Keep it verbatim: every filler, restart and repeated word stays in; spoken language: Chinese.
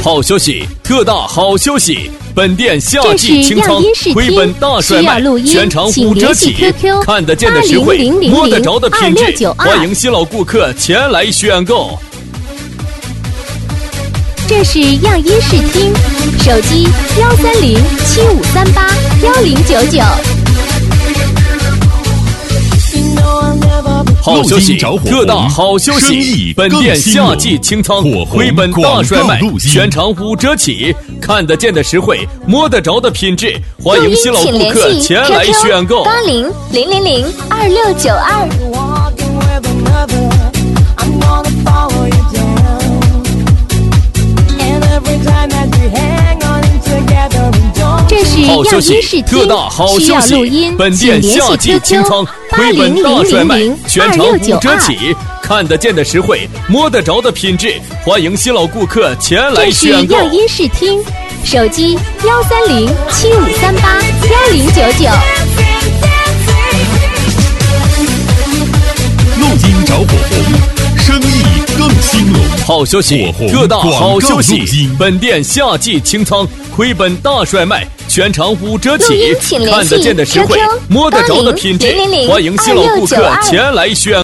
好消息，特大好消息！本店夏季清仓，回本大甩卖，全场五折起，看得见的实惠，摸得着的品质，欢迎新老顾客前来选购。 这是样音视听，手机幺三零七五三八幺零九九。 好消息，特大好消息！本店夏季清仓，回本大甩卖，全场五折起，看得见的实惠，摸得着的品质，欢迎新老顾客前来选购。 八零零零零二六九二。这是好消息，特大好消息！本店夏季清仓，回本大甩卖，全场五折起，看得见的实惠，摸得着的品质，欢迎新老顾客前来选购。 这是样音视听，手机幺三零七五三八幺零九九。 录音着火红，生意更兴隆。 好消息，特大好消息！本店夏季清仓，回本大甩卖，全场五折起，看得见的实惠，摸得着的品质，欢迎新老顾客前来选购。